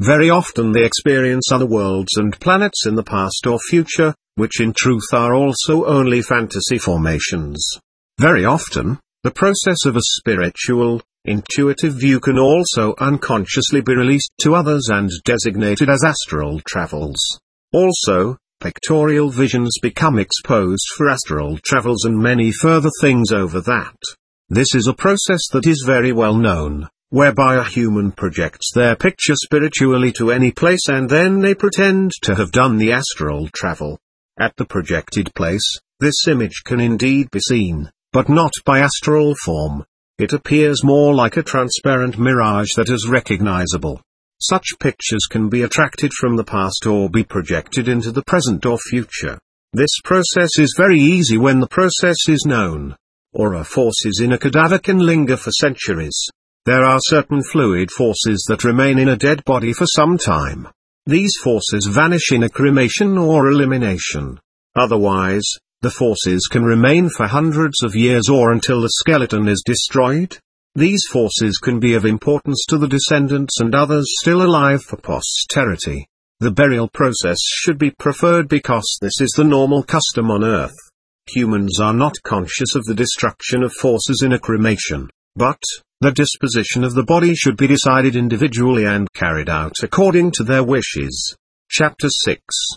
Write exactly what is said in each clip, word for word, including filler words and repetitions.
Very often they experience other worlds and planets in the past or future, which in truth are also only fantasy formations. Very often, the process of a spiritual, intuitive view can also unconsciously be released to others and designated as astral travels. Also, pictorial visions become exposed for astral travels and many further things over that. This is a process that is very well known, whereby a human projects their picture spiritually to any place and then they pretend to have done the astral travel. At the projected place, this image can indeed be seen, but not by astral form. It appears more like a transparent mirage that is recognizable. Such pictures can be attracted from the past or be projected into the present or future. This process is very easy when the process is known. Aura forces in a cadaver can linger for centuries. There are certain fluid forces that remain in a dead body for some time. These forces vanish in a cremation or elimination. Otherwise, the forces can remain for hundreds of years or until the skeleton is destroyed. These forces can be of importance to the descendants and others still alive for posterity. The burial process should be preferred because this is the normal custom on Earth. Humans are not conscious of the destruction of forces in a cremation, but the disposition of the body should be decided individually and carried out according to their wishes. Chapter six.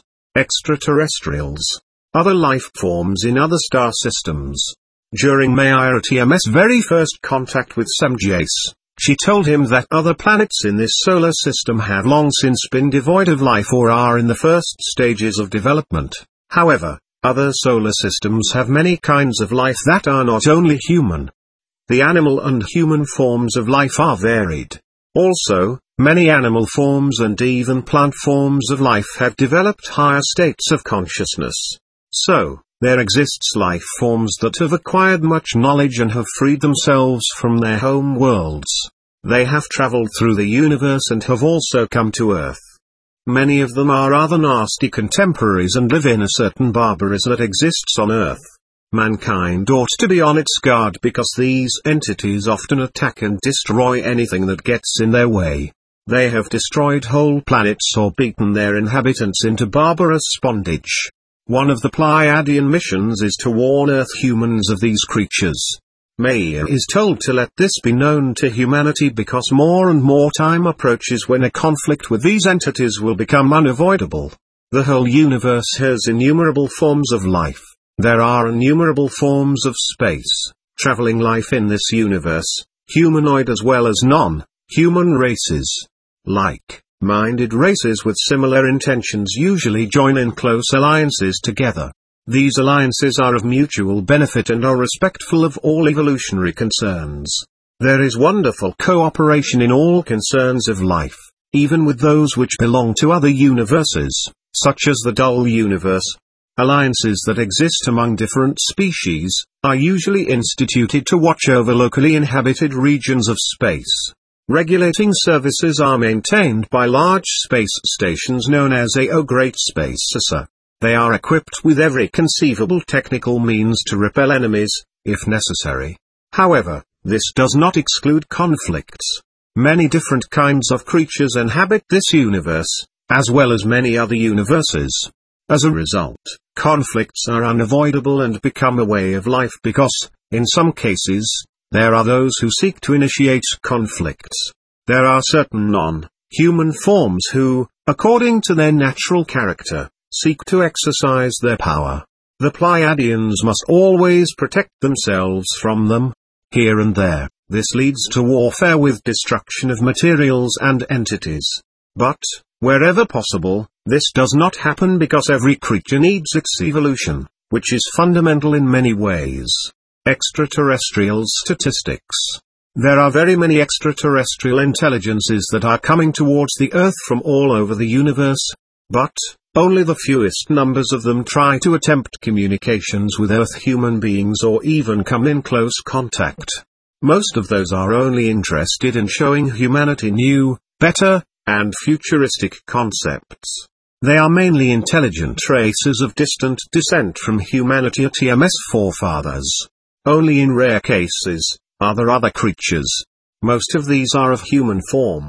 Extraterrestrials. Other life forms in other star systems. During Mayra T M S' very first contact with Samjace, she told him that other planets in this solar system have long since been devoid of life or are in the first stages of development. However, other solar systems have many kinds of life that are not only human. The animal and human forms of life are varied. Also, many animal forms and even plant forms of life have developed higher states of consciousness. So, there exists life forms that have acquired much knowledge and have freed themselves from their home worlds. They have traveled through the universe and have also come to Earth. Many of them are rather nasty contemporaries and live in a certain barbarism that exists on Earth. Mankind ought to be on its guard because these entities often attack and destroy anything that gets in their way. They have destroyed whole planets or beaten their inhabitants into barbarous bondage. One of the Pleiadian missions is to warn Earth humans of these creatures. Mayra is told to let this be known to humanity because more and more time approaches when a conflict with these entities will become unavoidable. The whole universe has innumerable forms of life. There are innumerable forms of space, traveling life in this universe, humanoid as well as non-human races. Like-minded races with similar intentions usually join in close alliances together. These alliances are of mutual benefit and are respectful of all evolutionary concerns. There is wonderful cooperation in all concerns of life, even with those which belong to other universes, such as the dual universe. Alliances that exist among different species are usually instituted to watch over locally inhabited regions of space. Regulating services are maintained by large space stations known as A O Great Space S A. They are equipped with every conceivable technical means to repel enemies, if necessary. However, this does not exclude conflicts. Many different kinds of creatures inhabit this universe, as well as many other universes. As a result, conflicts are unavoidable and become a way of life because, in some cases, there are those who seek to initiate conflicts. There are certain non-human forms who, according to their natural character, seek to exercise their power. The Pleiadians must always protect themselves from them. Here and there, this leads to warfare with destruction of materials and entities. But, wherever possible, this does not happen because every creature needs its evolution, which is fundamental in many ways. Extraterrestrial statistics. There are very many extraterrestrial intelligences that are coming towards the Earth from all over the universe, but only the fewest numbers of them try to attempt communications with Earth human beings or even come in close contact. Most of those are only interested in showing humanity new, better, and futuristic concepts. They are mainly intelligent races of distant descent from humanity or T M S forefathers. Only in rare cases are there other creatures. Most of these are of human form.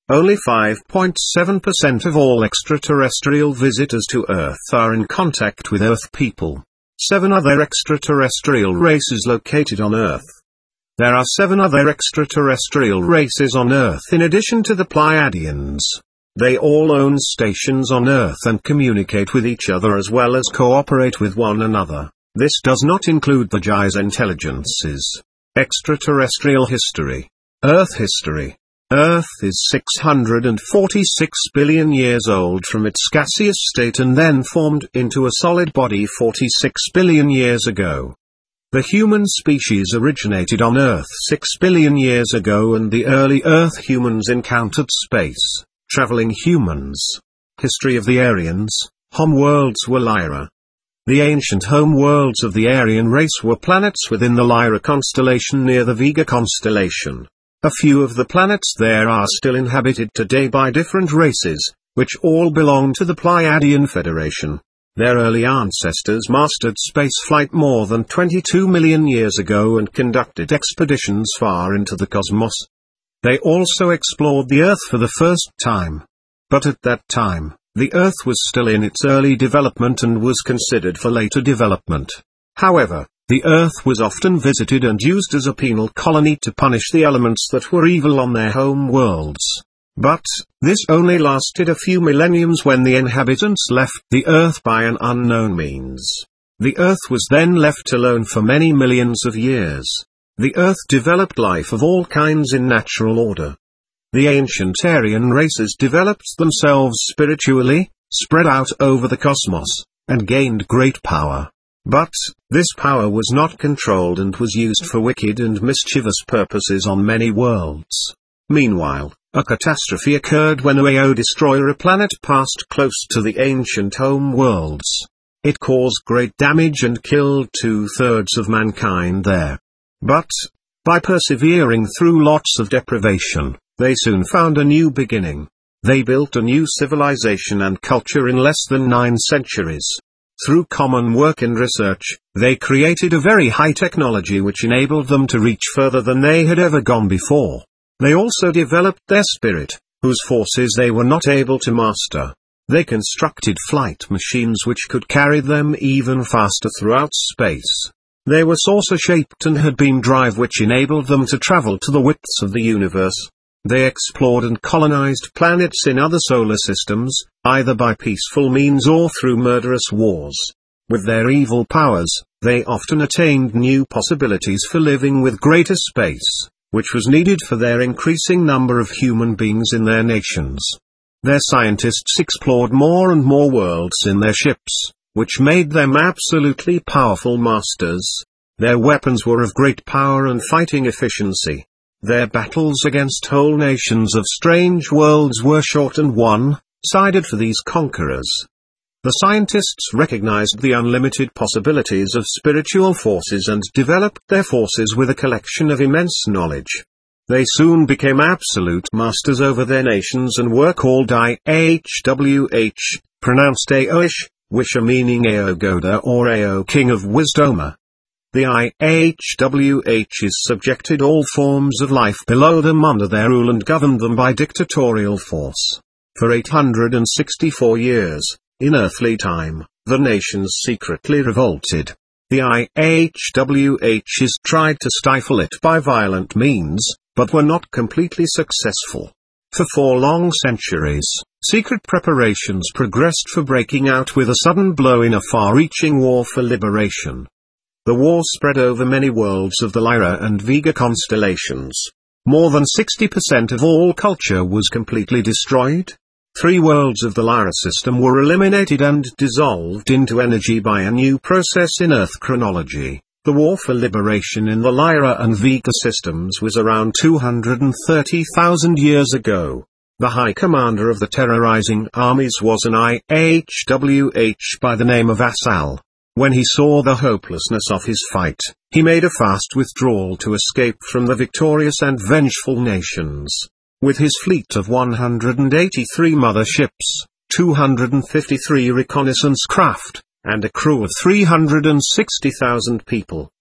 Only five point seven percent of all extraterrestrial visitors to Earth are in contact with Earth people. Seven other extraterrestrial races located on Earth. There are seven other extraterrestrial races on Earth in addition to the Pleiadians. They all own stations on Earth and communicate with each other as well as cooperate with one another. This does not include the Giza intelligences. Extraterrestrial history. Earth history. Earth is six hundred forty-six billion years old from its gaseous state and then formed into a solid body forty-six billion years ago. The human species originated on Earth six billion years ago, and the early Earth humans encountered space, traveling humans. History of the Aryans. Home worlds were Lyra. The ancient home worlds of the Aryan race were planets within the Lyra constellation near the Vega constellation. A few of the planets there are still inhabited today by different races, which all belong to the Pleiadian Federation. Their early ancestors mastered spaceflight more than twenty-two million years ago and conducted expeditions far into the cosmos. They also explored the Earth for the first time. But at that time, the Earth was still in its early development and was considered for later development. However, the Earth was often visited and used as a penal colony to punish the elements that were evil on their home worlds. But, this only lasted a few millenniums when the inhabitants left the Earth by an unknown means. The Earth was then left alone for many millions of years. The Earth developed life of all kinds in natural order. The ancient Aryan races developed themselves spiritually, spread out over the cosmos, and gained great power. But, this power was not controlled and was used for wicked and mischievous purposes on many worlds. Meanwhile, a catastrophe occurred when a Ao destroyer planet passed close to the ancient home worlds. It caused great damage and killed two-thirds of mankind there. But, by persevering through lots of deprivation, they soon found a new beginning. They built a new civilization and culture in less than nine centuries. Through common work and research, they created a very high technology which enabled them to reach further than they had ever gone before. They also developed their spirit, whose forces they were not able to master. They constructed flight machines which could carry them even faster throughout space. They were saucer-shaped and had beam drive which enabled them to travel to the widths of the universe. They explored and colonized planets in other solar systems, either by peaceful means or through murderous wars. With their evil powers, they often attained new possibilities for living with greater space, which was needed for their increasing number of human beings in their nations. Their scientists explored more and more worlds in their ships, which made them absolutely powerful masters. Their weapons were of great power and fighting efficiency. Their battles against whole nations of strange worlds were short and one-sided for these conquerors. The scientists recognized the unlimited possibilities of spiritual forces and developed their forces with a collection of immense knowledge. They soon became absolute masters over their nations and were called I H W H, pronounced Aoish, Wisha meaning Aogoda or Ao King of Wisdoma. The I H W H's subjected all forms of life below them under their rule and governed them by dictatorial force. For eight hundred sixty-four years, in earthly time, the nations secretly revolted. The I H W H's tried to stifle it by violent means, but were not completely successful. For four long centuries, secret preparations progressed for breaking out with a sudden blow in a far-reaching war for liberation. The war spread over many worlds of the Lyra and Vega constellations. More than sixty percent of all culture was completely destroyed. Three worlds of the Lyra system were eliminated and dissolved into energy by a new process in Earth chronology. The war for liberation in the Lyra and Vega systems was around two hundred thirty thousand years ago. The High Commander of the terrorizing armies was an I H W H by the name of Assal. When he saw the hopelessness of his fight, he made a fast withdrawal to escape from the victorious and vengeful nations. With his fleet of one hundred eighty-three mother ships, two hundred fifty-three reconnaissance craft, and a crew of three hundred sixty thousand people,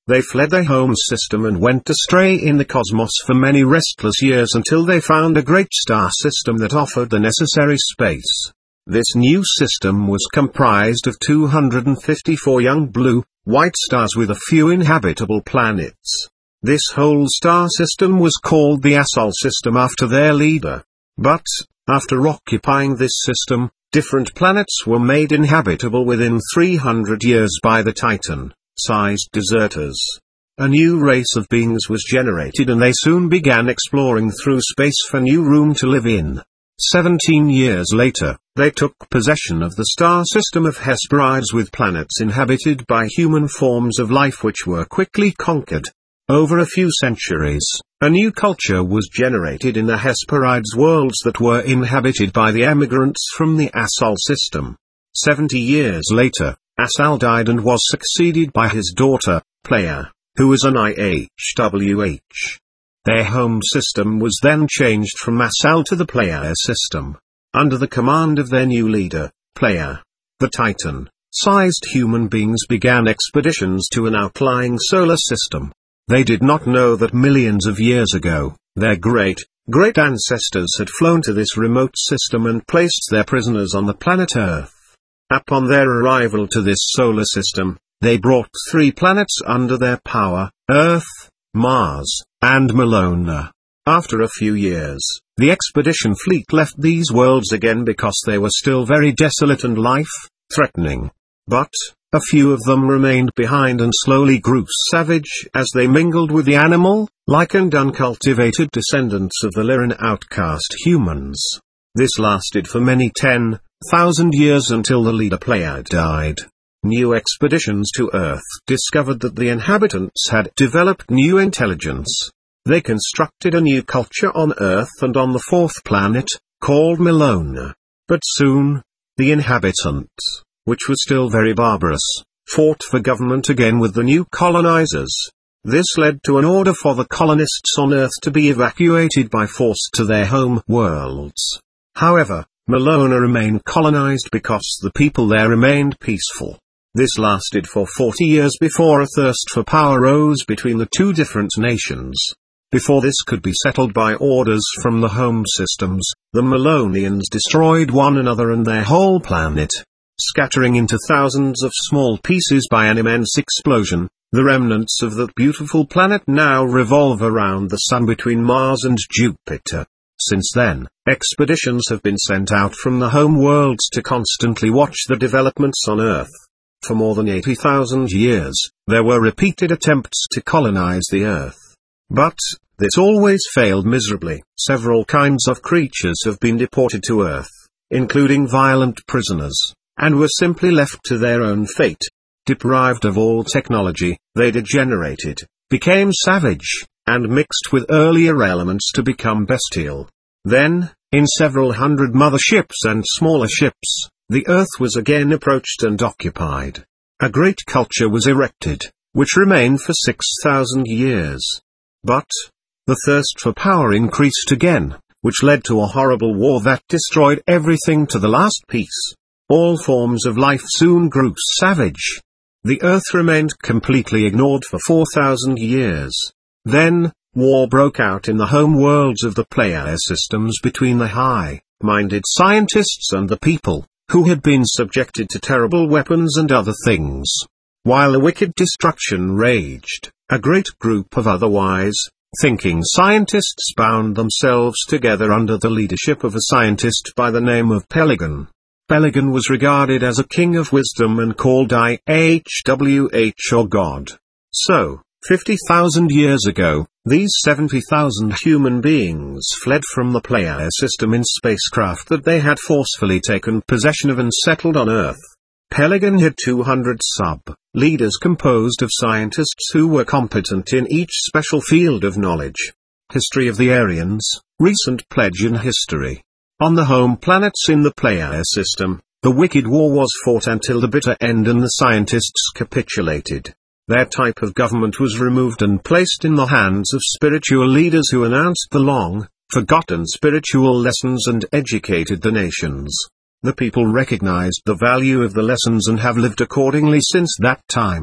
They fled their home system and went astray in the cosmos for many restless years until they found a great star system that offered the necessary space. This new system was comprised of two hundred fifty-four young blue, white stars with a few inhabitable planets. This whole star system was called the Asal system after their leader. But, after occupying this system, different planets were made inhabitable within three hundred years by the Titan-sized deserters. A new race of beings was generated and they soon began exploring through space for new room to live in. Seventeen years later, they took possession of the star system of Hesperides with planets inhabited by human forms of life which were quickly conquered. Over a few centuries, a new culture was generated in the Hesperides worlds that were inhabited by the emigrants from the Asal system. Seventy years later, Asal died and was succeeded by his daughter, Playa, who was an I H W H. Their home system was then changed from Asal to the Playa system. Under the command of their new leader, Playa, the Titan-sized human beings began expeditions to an outlying solar system. They did not know that millions of years ago, their great, great ancestors had flown to this remote system and placed their prisoners on the planet Earth. Upon their arrival to this solar system, they brought three planets under their power: Earth, Mars, and Melona. After a few years, the expedition fleet left these worlds again because they were still very desolate and life-threatening. But, a few of them remained behind and slowly grew savage as they mingled with the animal-like and uncultivated descendants of the Lyran outcast humans. This lasted for many ten thousand years until the leader Playa died. New expeditions to Earth discovered that the inhabitants had developed new intelligence. They constructed a new culture on Earth and on the fourth planet, called Melona. But soon, the inhabitants, which was still very barbarous, fought for government again with the new colonizers. This led to an order for the colonists on Earth to be evacuated by force to their home worlds. However, Melona remained colonized because the people there remained peaceful. This lasted for forty years before a thirst for power rose between the two different nations. Before this could be settled by orders from the home systems, the Melonians destroyed one another and their whole planet. Scattering into thousands of small pieces by an immense explosion, the remnants of that beautiful planet now revolve around the Sun between Mars and Jupiter. Since then, expeditions have been sent out from the home worlds to constantly watch the developments on Earth. For more than eighty thousand years, there were repeated attempts to colonize the Earth. But, this always failed miserably. Several kinds of creatures have been deported to Earth, including violent prisoners, and were simply left to their own fate. Deprived of all technology, they degenerated, became savage, and mixed with earlier elements to become bestial. Then, in several hundred mother ships and smaller ships, the Earth was again approached and occupied. A great culture was erected, which remained for six thousand years. But, the thirst for power increased again, which led to a horrible war that destroyed everything to the last piece. All forms of life soon grew savage. The Earth remained completely ignored for four thousand years. Then, war broke out in the home worlds of the Playa systems between the high-minded scientists and the people, who had been subjected to terrible weapons and other things. While the wicked destruction raged, a great group of otherwise thinking scientists bound themselves together under the leadership of a scientist by the name of Peligon. Peligon was regarded as a king of wisdom and called I H W H or God. So, fifty thousand years ago, these seventy thousand human beings fled from the Playa system in spacecraft that they had forcefully taken possession of and settled on Earth. Peligon had two hundred sub-leaders composed of scientists who were competent in each special field of knowledge. History of the Aryans, recent pledge in history. On the home planets in the Playa system, the wicked war was fought until the bitter end and the scientists capitulated. Their type of government was removed and placed in the hands of spiritual leaders who announced the long-forgotten spiritual lessons and educated the nations. The people recognized the value of the lessons and have lived accordingly since that time.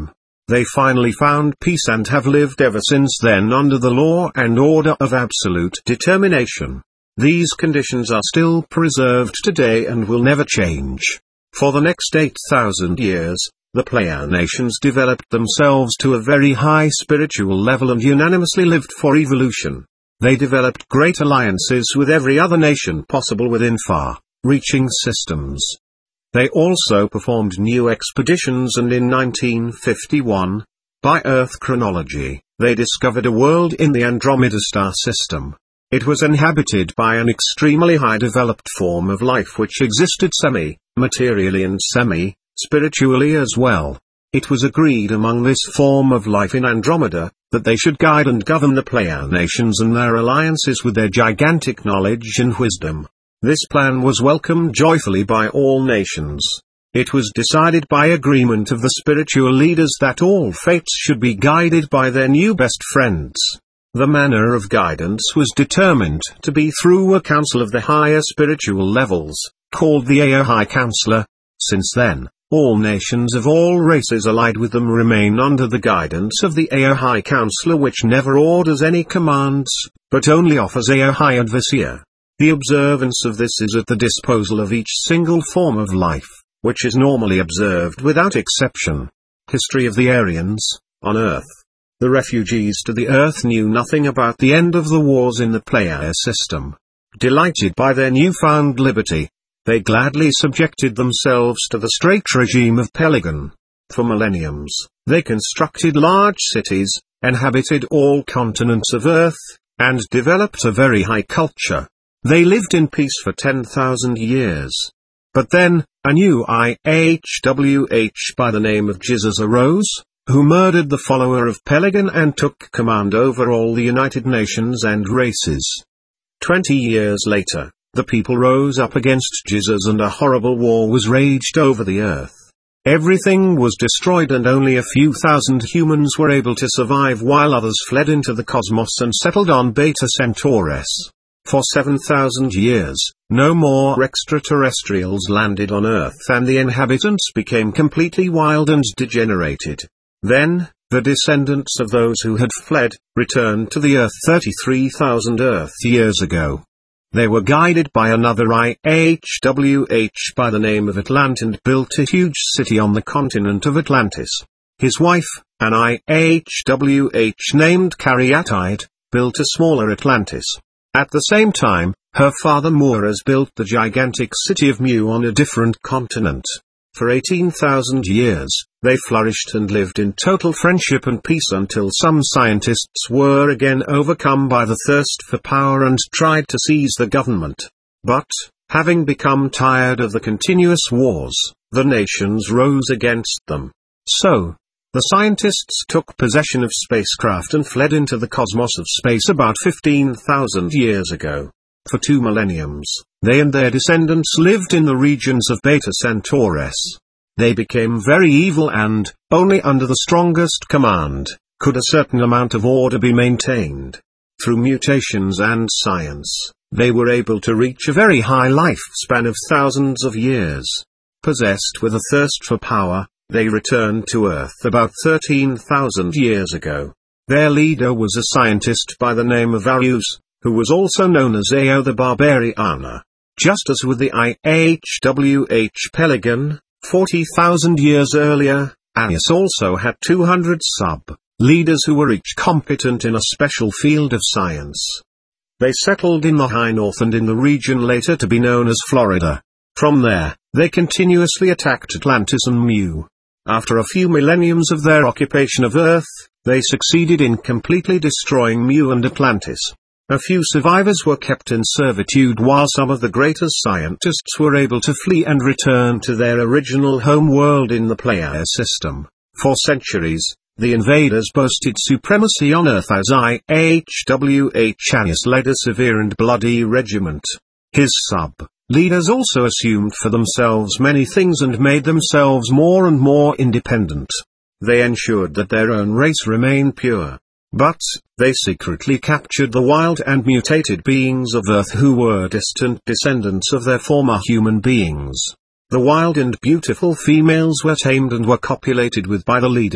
They finally found peace and have lived ever since then under the law and order of absolute determination. These conditions are still preserved today and will never change. For the next eight thousand years, the player nations developed themselves to a very high spiritual level and unanimously lived for evolution. They developed great alliances with every other nation possible within far-reaching systems. They also performed new expeditions, and in nineteen fifty-one, by Earth chronology, they discovered a world in the Andromeda star system. It was inhabited by an extremely high developed form of life which existed semi-materially and semi-spiritually as well. It was agreed among this form of life in Andromeda, that they should guide and govern the player nations and their alliances with their gigantic knowledge and wisdom. This plan was welcomed joyfully by all nations. It was decided by agreement of the spiritual leaders that all fates should be guided by their new best friends. The manner of guidance was determined to be through a council of the higher spiritual levels, called the Ao High Counselor. Since then, all nations of all races allied with them remain under the guidance of the Ao High Counselor, which never orders any commands, but only offers Ao High Advisory. The observance of this is at the disposal of each single form of life, which is normally observed without exception. History of the Aryans, on Earth. The refugees to the Earth knew nothing about the end of the wars in the player system. Delighted by their newfound liberty, they gladly subjected themselves to the strict regime of Pelagon. For millenniums, they constructed large cities, inhabited all continents of Earth, and developed a very high culture. They lived in peace for ten thousand years. But then, a new I H W H by the name of Jesus arose, who murdered the follower of Pelagon and took command over all the United Nations and races. Twenty years later, the people rose up against Jesus and a horrible war was raged over the earth. Everything was destroyed and only a few thousand humans were able to survive while others fled into the cosmos and settled on Beta Centaurus. For seven thousand years, no more extraterrestrials landed on Earth and the inhabitants became completely wild and degenerated. Then, the descendants of those who had fled, returned to the Earth thirty-three thousand Earth years ago. They were guided by another I H W H by the name of Atlant and built a huge city on the continent of Atlantis. His wife, an I H W H named Caryatide, built a smaller Atlantis. At the same time, her father Muraz built the gigantic city of Mu on a different continent. For eighteen thousand years, they flourished and lived in total friendship and peace until some scientists were again overcome by the thirst for power and tried to seize the government. But, having become tired of the continuous wars, the nations rose against them. So, the scientists took possession of spacecraft and fled into the cosmos of space about fifteen thousand years ago. For two millenniums, they and their descendants lived in the regions of Beta Centaurus. They became very evil and, only under the strongest command, could a certain amount of order be maintained. Through mutations and science, they were able to reach a very high lifespan of thousands of years. Possessed with a thirst for power, they returned to Earth about thirteen thousand years ago. Their leader was a scientist by the name of Arius, who was also known as Ao the Barbarian. Just as with the I H W H Pelagon, forty thousand years earlier, Arius also had two hundred sub-leaders who were each competent in a special field of science. They settled in the high north and in the region later to be known as Florida. From there, they continuously attacked Atlantis and Mu. After a few millenniums of their occupation of Earth, they succeeded in completely destroying Mu and Atlantis. A few survivors were kept in servitude while some of the greatest scientists were able to flee and return to their original home world in the player system. For centuries, the invaders boasted supremacy on Earth as I H W H Arius led a severe and bloody regiment. His sub-leaders also assumed for themselves many things and made themselves more and more independent. They ensured that their own race remained pure. But, they secretly captured the wild and mutated beings of Earth who were distant descendants of their former human beings. The wild and beautiful females were tamed and were copulated with by the leaders,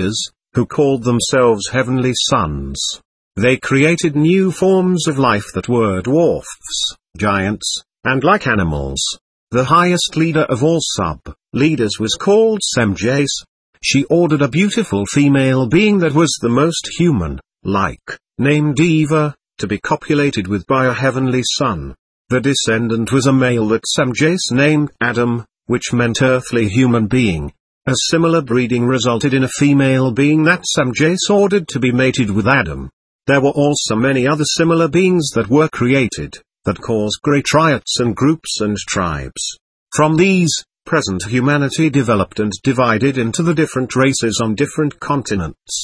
who called themselves heavenly sons. They created new forms of life that were dwarfs, giants, and like animals. The highest leader of all sub-leaders was called Semjase. She ordered a beautiful female being that was the most human-like, named Eva, to be copulated with by a heavenly son. The descendant was a male that Semjase named Adam, which meant earthly human being. A similar breeding resulted in a female being that Semjase ordered to be mated with Adam. There were also many other similar beings that were created, that caused great riots and groups and tribes. From these, present humanity developed and divided into the different races on different continents.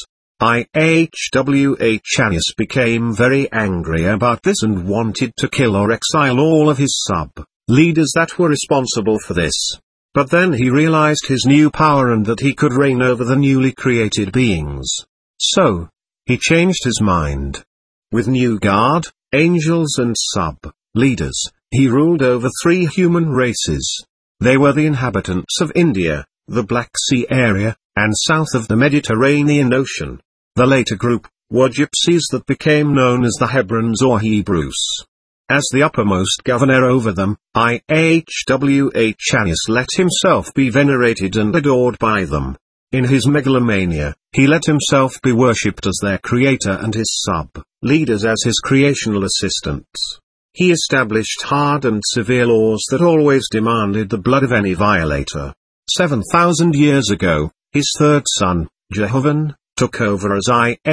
Ihwach became very angry about this and wanted to kill or exile all of his sub-leaders that were responsible for this. But then he realized his new power and that he could reign over the newly created beings. So, he changed his mind. With new guard, angels and sub-leaders, he ruled over three human races. They were the inhabitants of India, the Black Sea area, and south of the Mediterranean Ocean. The later group were gypsies that became known as the Hebrons or Hebrews. As the uppermost governor over them, Ihwach let himself be venerated and adored by them. In his megalomania, he let himself be worshipped as their creator and his sub-leaders as his creational assistants. He established hard and severe laws that always demanded the blood of any violator. Seven thousand years ago, his third son, Jehovan, took over as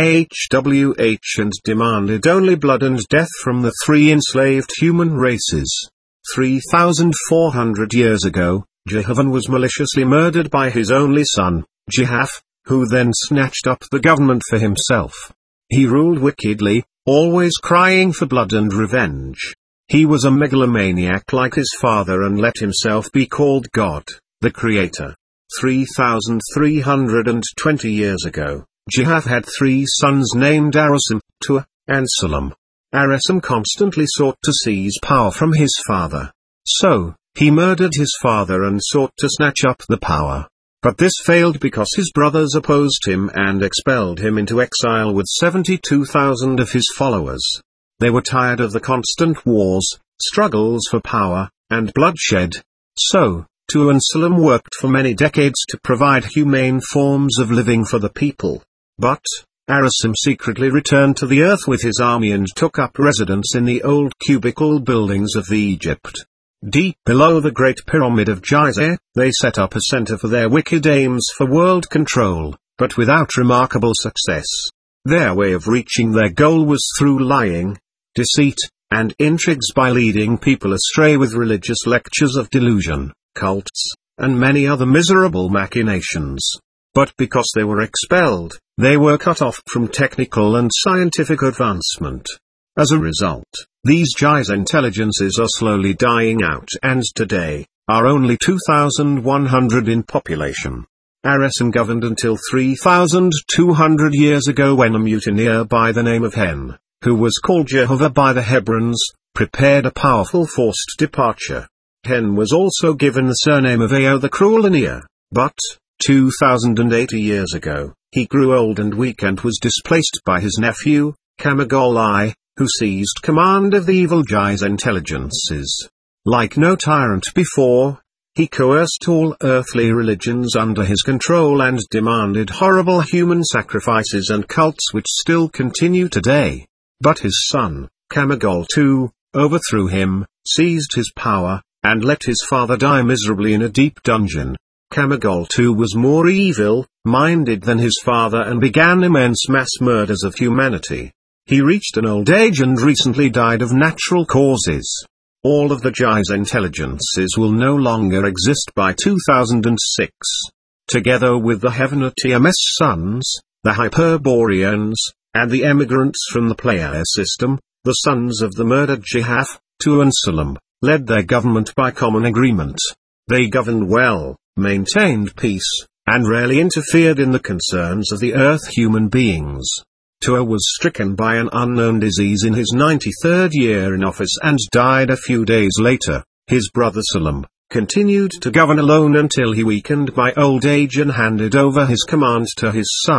Ihwach and demanded only blood and death from the three enslaved human races. Three thousand four hundred years ago, Jehovan was maliciously murdered by his only son, Jehath, who then snatched up the government for himself. He ruled wickedly, always crying for blood and revenge. He was a megalomaniac like his father and let himself be called God, the Creator. three thousand three hundred twenty years ago, Jehath had three sons named Arasim, Tua, and Salam. Arasim constantly sought to seize power from his father. So, he murdered his father and sought to snatch up the power. But this failed because his brothers opposed him and expelled him into exile with seventy-two thousand of his followers. They were tired of the constant wars, struggles for power, and bloodshed. So, Tua and Salam worked for many decades to provide humane forms of living for the people. But, Arasim secretly returned to the earth with his army and took up residence in the old cubicle buildings of Egypt. Deep below the Great Pyramid of Gizeh, they set up a center for their wicked aims for world control, but without remarkable success. Their way of reaching their goal was through lying, deceit, and intrigues by leading people astray with religious lectures of delusion, cults, and many other miserable machinations. But because they were expelled, they were cut off from technical and scientific advancement. As a result, these Gizeh intelligences are slowly dying out and today, are only two thousand one hundred in population. Arasim governed until three thousand two hundred years ago when a mutineer by the name of Hen, who was called Jehovah by the Hebrons, prepared a powerful forced departure. Hen was also given the surname of Ao the Cruel Aeneas, but, two thousand eighty years ago, he grew old and weak and was displaced by his nephew, Kamagol I, who seized command of the evil Gizeh intelligences. Like no tyrant before, he coerced all earthly religions under his control and demanded horrible human sacrifices and cults which still continue today. But his son, Kamagol the Second, overthrew him, seized his power, and let his father die miserably in a deep dungeon. Kamagol the Second was more evil-minded than his father and began immense mass murders of humanity. He reached an old age and recently died of natural causes. All of the Gizeh intelligences will no longer exist by two thousand six. Together with the Heavenly sons, the Hyperboreans, and the emigrants from the Pleiades system, the sons of the murdered Jehath, Tua and Salam, led their government by common agreement. They governed well, maintained peace, and rarely interfered in the concerns of the earth human beings. Tua was stricken by an unknown disease in his ninety-third year in office and died a few days later. His brother Salam continued to govern alone until he weakened by old age and handed over his command to his son,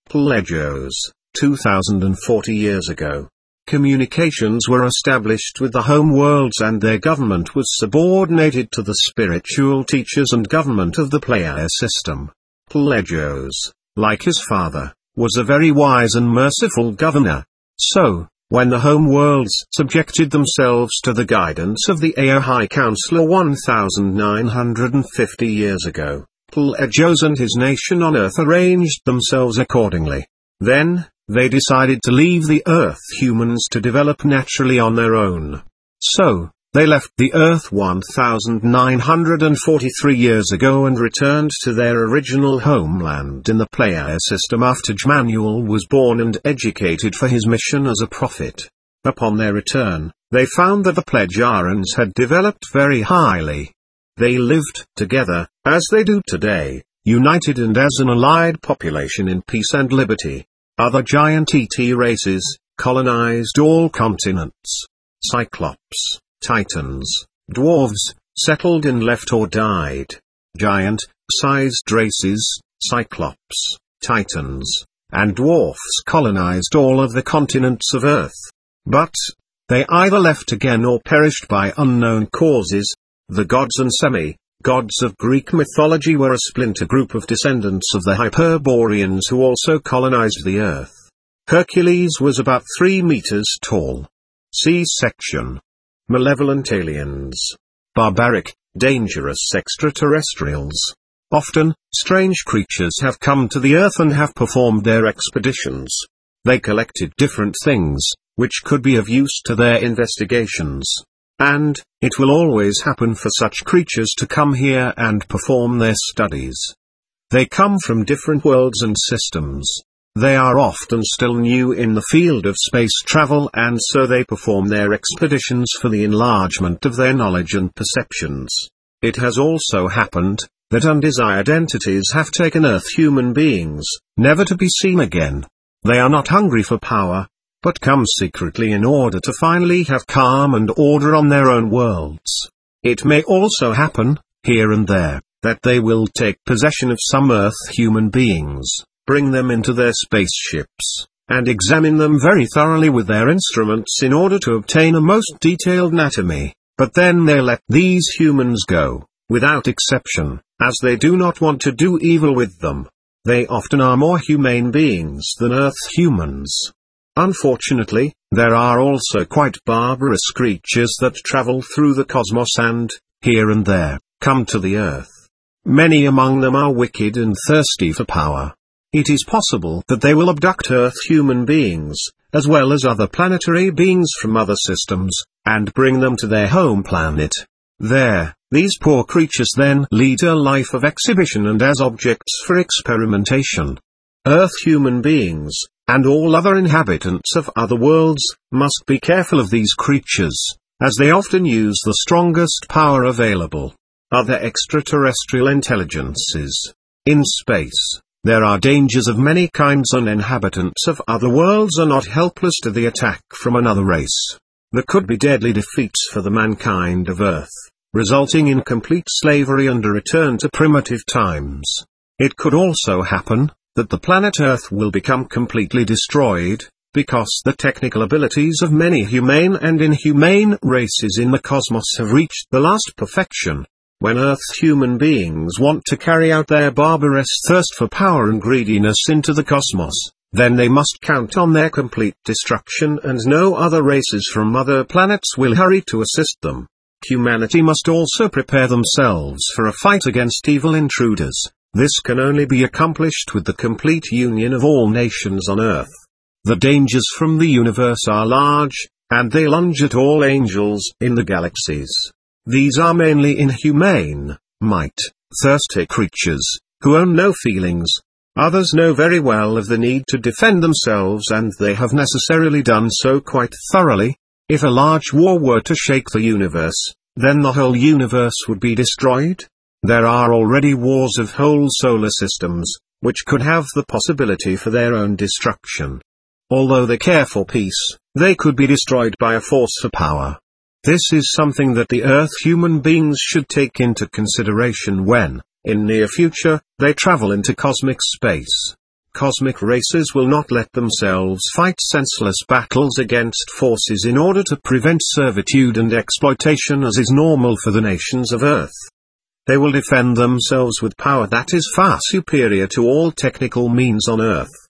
Plegos, two thousand forty years ago. Communications were established with the home worlds and their government was subordinated to the spiritual teachers and government of the Pleiades system. Plegos, like his father, was a very wise and merciful governor. So, when the home worlds subjected themselves to the guidance of the Ao High Counselor one thousand nine hundred fifty years ago, Plegos and his nation on Earth arranged themselves accordingly. Then, they decided to leave the Earth humans to develop naturally on their own. So, they left the Earth one thousand nine hundred forty-three years ago and returned to their original homeland in the Pleiades system after Jmanuel was born and educated for his mission as a prophet. Upon their return, they found that the Plejarians had developed very highly. They lived together, as they do today, united and as an allied population in peace and liberty. Other giant E T races colonized all continents. Cyclops, Titans, dwarves, settled and left or died. Giant-sized races, Cyclops, Titans, and dwarfs colonized all of the continents of Earth. But, they either left again or perished by unknown causes. The gods and semi-gods of Greek mythology were a splinter group of descendants of the Hyperboreans who also colonized the Earth. Hercules was about three meters tall. C-section. Malevolent aliens. Barbaric, dangerous extraterrestrials. Often, strange creatures have come to the Earth and have performed their expeditions. They collected different things, which could be of use to their investigations. And, it will always happen for such creatures to come here and perform their studies. They come from different worlds and systems. They are often still new in the field of space travel and so they perform their expeditions for the enlargement of their knowledge and perceptions. It has also happened, that undesired entities have taken Earth human beings, never to be seen again. They are not hungry for power, but come secretly in order to finally have calm and order on their own worlds. It may also happen, here and there, that they will take possession of some Earth human beings, bring them into their spaceships, and examine them very thoroughly with their instruments in order to obtain a most detailed anatomy, but then they let these humans go, without exception, as they do not want to do evil with them. They often are more humane beings than Earth humans. Unfortunately, there are also quite barbarous creatures that travel through the cosmos and, here and there, come to the Earth. Many among them are wicked and thirsty for power. It is possible that they will abduct Earth human beings, as well as other planetary beings from other systems, and bring them to their home planet. There, these poor creatures then lead a life of exhibition and as objects for experimentation. Earth human beings, and all other inhabitants of other worlds, must be careful of these creatures, as they often use the strongest power available. Other extraterrestrial intelligences. In space, there are dangers of many kinds and inhabitants of other worlds are not helpless to the attack from another race. There could be deadly defeats for the mankind of Earth, resulting in complete slavery and a return to primitive times. It could also happen that the planet Earth will become completely destroyed, because the technical abilities of many humane and inhumane races in the cosmos have reached the last perfection. When Earth's human beings want to carry out their barbarous thirst for power and greediness into the cosmos, then they must count on their complete destruction and no other races from other planets will hurry to assist them. Humanity must also prepare themselves for a fight against evil intruders. This can only be accomplished with the complete union of all nations on Earth. The dangers from the universe are large, and they lunge at all angels in the galaxies. These are mainly inhumane, might-thirsty creatures, who own no feelings. Others know very well of the need to defend themselves and they have necessarily done so quite thoroughly. If a large war were to shake the universe, then the whole universe would be destroyed. There are already wars of whole solar systems, which could have the possibility for their own destruction. Although they care for peace, they could be destroyed by a force for power. This is something that the Earth human beings should take into consideration when, in near future, they travel into cosmic space. cosmic races will not let themselves fight senseless battles against forces in order to prevent servitude and exploitation as is normal for the nations of Earth. They will defend themselves with power that is far superior to all technical means on Earth.